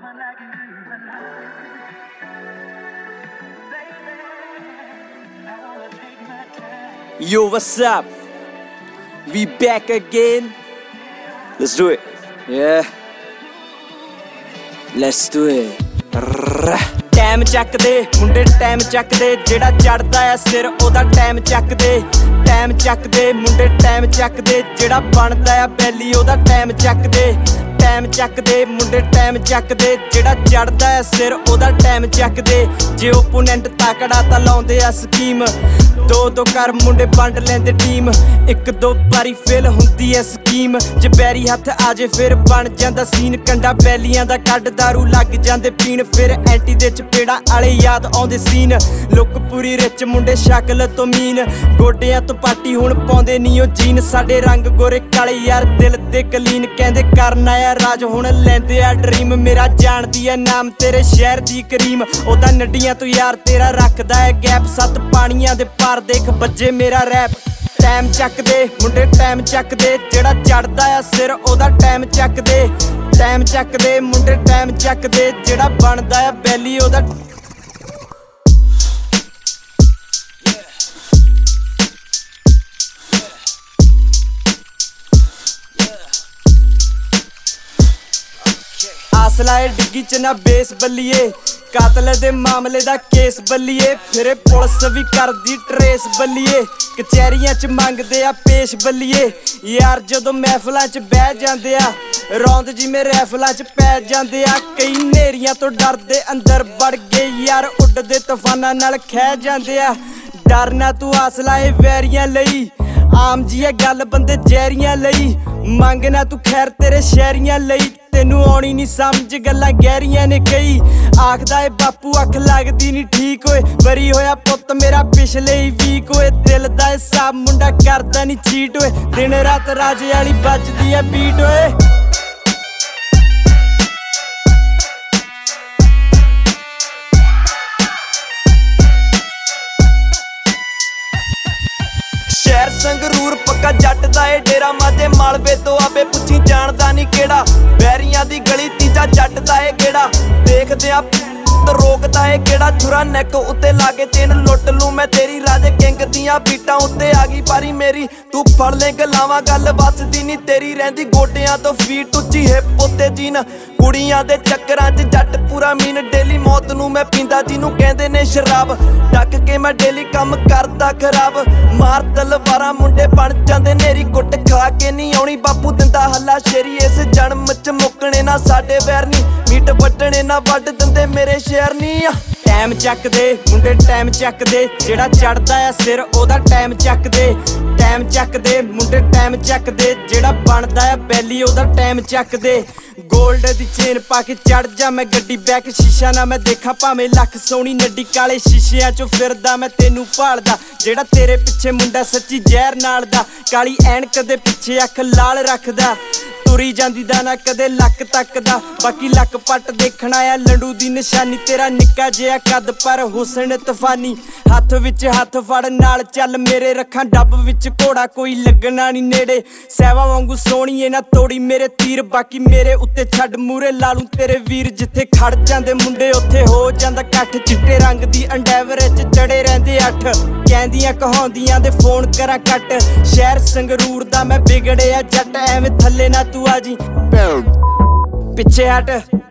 Yo, what's up? We back again. Let's do it. Yeah. Let's do it. Time ਚੱਕਦੇ ਮੁੰਡੇ time ਚੱਕਦੇ ਜਿਹੜਾ ਚੜਦਾ ਆ ਸਿਰ ਉਹਦਾ ਟਾਈਮ ਚੱਕਦੇ ਟਾਈਮ ਚੱਕਦੇ ਮੁੰਡੇ ਟਾਈਮ ਚੱਕਦੇ ਜਿਹੜਾ ਬਣਦਾ ਆ ਬੈਲੀ ਉਹਦਾ ਟਾਈਮ ਚੱਕਦੇ ਟਾਈਮ ਚੱਕਦੇ ਮੁੰਡੇ ਟਾਈਮ ਚੱਕਦੇ ਜਿਹੜਾ ਚੜਦਾ ਆ ਸਿਰ ਉਹਦਾ ਟਾਈਮ ਚੱਕਦੇ ਜੇ ਓਪੋਨੈਂਟ ਤਾਕੜਾ ਤਾਂ ਲਾਉਂਦੇ ਆ ਸਕੀਮ ਦੋ ਕਰ ਮੁੰਡੇ ਵੰਡ ਲੈਂਦੇ ਟੀਮ ਇੱਕ ਦੋ ਵਾਰੀ ਫੇਲ ਹੁੰਦੀ ਐ ਸਕੀਮ ਜੇ ਬੈਰੀ ਹੱਥ ਆ ਜੇ ਫਿਰ ਬਣ ਜਾਂਦਾ ਸੀਨ ਕੰਡਾ ਬੈਲੀਆਂ ਦਾ ਕੱਢ ਦਾਰੂ ਲੱਗ ਜਾਂਦੇ ਪੀਣ ਫਿਰ ਐਂਟੀ ਦੇ ਚਪੇੜਾ ਆਲੇ ਯਾਦ ਆਉਂਦੇ ਸੀਨ ਲੁੱਕ ਪੂਰੀ ਰਿਚ ਮੁੰਡੇ ਸ਼ਕਲ ਤੋਂ ਮੀਨ ਗੋਡਿਆਂ ਤੋਂ ਪਾਟੀ ਹੁਣ ਪਾਉਂਦੇ ਨੀ ਉਹ ਜੀਨ ਸਾਡੇ ਰੰਗ ਗੋਰੇ ਕਾਲੇ ਯਾਰ ਦਿਲ ਤੇ ਕਲੀਨ ਕਹਿੰਦੇ ਕਰਨਾ ਆ ਰਾਜ ਹੁਣ ਲੈਂਦੇ ਆ ਡਰੀਮ ਮੇਰਾ ਜਾਣਦੀ ਐ ਨਾਮ ਤੇਰੇ ਸ਼ਹਿਰ ਦੀ ਕਰੀਮ ਉਹਦਾ ਨੱਡੀਆਂ ਤੋਂ ਯਾਰ ਤੇਰਾ ਰੱਖਦਾ ਐ ਗੈਪ ਸੱਤ ਪਾਣੀਆਂ ਦੇ ਪਾਰ ਦੇਖ ਬੱਜੇ ਮੇਰਾ ਰੈਪ ਟਾਈਮ ਚੱਕਦੇ ਮੁੰਡੇ ਟਾਈਮ ਚੱਕਦੇ ਜਿਹੜਾ ਚੜਦਾ ਆ ਸਿਰ ਉਹਦਾ ਟਾਈਮ ਚੱਕਦੇ ਟਾਈਮ ਚੱਕਦੇ ਮੁੰਡੇ ਟਾਈਮ ਚੱਕਦੇ ਜਿਹੜਾ ਬਣਦਾ ਆ ਬੈਲੀ ਉਹਦਾ ਆਸਲਾਏ ਡਿੱਗੀ ਚ ਨਾ ਬੇਸ ਬੱਲੀਏ ਕਾਤਲ ਦੇ ਮਾਮਲੇ ਦਾ ਕੇਸ ਬੱਲੀਏ ਫਿਰ ਪੁਲਿਸ ਵੀ ਕਰਦੀ ਟਰੇਸ ਬੱਲੀਏ ਕਚਹਿਰੀਆਂ ਚ ਮੰਗਦੇ ਆ ਪੇਸ਼ ਬੱਲੀਏ ਯਾਰ ਜਦੋਂ ਮਹਿਫਲਾਂ ਚ ਬਹਿ ਜਾਂਦੇ ਆ ਰੌਂਦ ਜਿਵੇਂ ਰੈਫਲਾਂ ਚ ਪੈ ਜਾਂਦੇ ਆ ਕਈ ਨੇਰੀਆਂ ਤੋਂ ਡਰਦੇ ਅੰਦਰ ਵੜ ਗਏ ਯਾਰ ਉੱਡਦੇ ਤੂਫਾਨਾਂ ਨਾਲ ਖਹਿ ਜਾਂਦੇ ਆ ਡਰਨਾ ਤੂੰ ਆਸਲਾਏ ਵੈਰੀਆਂ ਲਈ ਆਮ ਜੀ ਇਹ ਗੱਲ ਬੰਦੇ ਜ਼ਹਿਰੀਆਂ ਲਈ ਮੰਗਣਾ ਤੂੰ ਖੈਰ ਤੇਰੇ ਸ਼ਹਿਰੀਆਂ ਲਈ ਤੈਨੂੰ ਆਉਣੀ ਨੀ ਸਮਝ ਗੱਲਾਂ ਗਹਿਰੀਆਂ ਨੇ ਕਈ ਆਖਦਾ ਏ ਬਾਪੂ ਅੱਖ ਲੱਗਦੀ ਨੀ ਠੀਕ ਓਏ ਬਰੀ ਹੋਇਆ ਪੁੱਤ ਮੇਰਾ ਪਿਛਲੇ ਹੀ ਵੀਕ ਓਏ ਦਿਲ ਦਾ ਹਿਸਾਬ ਮੁੰਡਾ ਕਰਦਾ ਨੀ ਚੀਟ ਓਏ ਦਿਨ ਰਾਤ ਰਾਜੇ ਵਾਲੀ ਵੱਜਦੀ ਐ ਬੀਟ ਓਏ ਸ਼ਹਿਰ ਸੰਗਰੂਰ ਪੱਕਾ ਜੱਟ ਦਾ ਏ ਡੇਰਾ ਮਾਦੇ ਮਾਲਵੇ ਤੋਂ ਆਵੇ ਪੁੱਛੀ ਜਾਣਦਾ ਨੀ ਕਿਹੜਾ ਬੈਰੀਆਂ ਦੀ ਗਲੀ ਤੀਜਾ ਜੱਟ ਦਾ ਏ ਕਿਹੜਾ ਦੇਖਦੇ ਆ ਰੋਕਦਾ ਏ ਕਿਹੜਾ ਛੁਰਾ ਨੈਕ ਉੱਤੇ ਲਾਗੇ ਚੇਨ ਲੁੱਟ ਲੂ ਮੈਂ ਤੇਰੀ ਰਾਜੇ ਕਿੰਗ ਦੀਆਂ ਬੀਟਾਂ ਉੱਤੇ ਆ ਗਈ ਪਾਰੀ ਮੇਰੀ ਤੂੰ ਫੜ ਲੈ ਗਲਾਵਾਂ ਗੱਲ ਵੱਸਦੀ ਨੀ ਤੇਰੀ ਰਹਿੰਦੀ ਗੋਡਿਆਂ ਤੋਂ ਫੀਟ ਉੱਚੀ ਹਿੱਪ ਉੱਤੇ ਜੀਨ ਕੁੜੀਆਂ ਦੇ ਚੱਕਰਾਂ 'ਚ ਜੱਟ ਪੂਰਾ ਮੀਨ ਡੇਲੀ ਮੌਤ ਨੂੰ ਮੈਂ ਪੀਂਦਾ ਜਿਹਨੂੰ ਕਹਿੰਦੇ ਨੇ ਸ਼ਰਾਬ ਡੱਕ ਕੇ ਮੈਂ ਡੇਲੀ ਕੰਮ ਕਰਦਾ ਖਰਾਬ ਮਾਰ ਤਲਵਾਰਾਂ ਮੁੰਡੇ ਬਣ ਜਾਂਦੇ ਨੇਰੀ ਕੁੱਟ ਖਾ ਕੇ ਨਹੀਂ ਆਉਣੀ ਬਾਪੂ ਦਿੰਦਾ ਹੱਲਾ ਸ਼ੇਰੀ ਇਸ ਜਨਮ 'ਚ ਮੁੱਕਣੇ ਨਾ ਸਾਡੇ ਵੈਰ ਨੀ ਮੀਟ ਵੱਢਣੇ ਨਾ ਵੱਢ ਦਿੰਦੇ ਮੇਰੇ ਸ਼ਹਿਰ ਨੀ ਟਾਈਮ ਚੱਕਦੇ ਮੁੰਡੇ ਟਾਈਮ ਚੱਕਦੇ ਜਿਹੜਾ ਚੜਦਾ ਆ ਸਿਰ ਉਹਦਾ ਟਾਈਮ ਚੱਕਦੇ ਟਾਈਮ ਚੱਕਦੇ ਮੁੰਡੇ ਟਾਈਮ ਚੱਕਦੇ ਜਿਹੜਾ ਬਣਦਾ ਆ ਬੈਲੀ ਉਹਦਾ ਟਾਈਮ ਚੱਕਦੇ ਗੋਲਡ ਦੀ ਚੇਨ ਪਾ ਕੇ ਚੜ ਜਾ ਮੈਂ ਗੱਡੀ ਬੈਕ ਸ਼ੀਸ਼ਾ ਨਾ ਮੈਂ ਦੇਖਾਂ ਭਾਵੇਂ ਲੱਖ ਸੋਹਣੀ ਨੱਡੀ ਕਾਲੇ ਸ਼ੀਸ਼ਿਆਂ ਚੋਂ ਫਿਰਦਾ ਮੈਂ ਤੈਨੂੰ ਭਾਲਦਾ ਜਿਹੜਾ ਤੇਰੇ ਪਿੱਛੇ ਮੁੰਡਾ ਸੱਚੀ ਜ਼ਹਿਰ ਨਾਲ ਦਾ ਕਾਲੀ ਐਨਕ ਦੇ ਪਿੱਛੇ ਅੱਖ ਲਾਲ ਰੱਖਦਾ ਤੁਰੀ ਜਾਂਦੀ ਦਾ ਨਾ ਕਦੇ ਲੱਕ ਤੱਕਦਾ ਬਾਕੀ ਲੱਕ ਪੱਟ ਦੇਖਣਾ ਆ ਲੰਡੂ ਦੀ ਨਿਸ਼ਾਨੀ ਤੇਰਾ ਨਿੱਕਾ ਜਿਹਾ ਕੱਦ ਪਰ ਹੁਸਨ ਤੂਫਾਨੀ ਹੱਥ ਵਿੱਚ ਹੱਥ ਫੜ ਨਾਲ ਚੱਲ ਮੇਰੇ ਰੱਖਾਂ ਡੱਬ ਵਿੱਚ ਘੋੜਾ ਕੋਈ ਲੱਗਣਾ ਨੀ ਨੇੜੇ ਸਹਿਵਾ ਵਾਂਗੂ ਸੋਹਣੀਏ ਨਾ ਤੋੜੀ ਮੇਰੇ ਤੀਰ ਬਾਕੀ ਮੇਰੇ ਉੱਤੇ ਛੱਡ ਮੂਰੇ ਲਾਲੂ ਤੇਰੇ ਵੀਰ ਜਿੱਥੇ ਖੜ ਜਾਂਦੇ ਮੁੰਡੇ ਉੱਥੇ ਹੋ ਜਾਂਦਾ ਇਕੱਠ ਚਿੱਟੇ ਰੰਗ ਦੀ ਅੰਡੈਵਰ 'ਚ ਚੜੇ ਰਹਿੰਦੇ 8 ਕਹਿੰਦੀਆਂ ਕਹਾਉਂਦੀਆਂ ਦੇ ਫੋਨ ਕਰਾਂ ਕੱਟ ਸ਼ਹਿਰ ਸੰਗਰੂਰ ਦਾ ਮੈਂ ਵਿਗੜਿਆ ਜੱਟ ਐਵੇਂ ਥੱਲੇ ਨਾ ਤੂੰ ਆ ਜੀ ਪਿੱਛੇ ਹਟ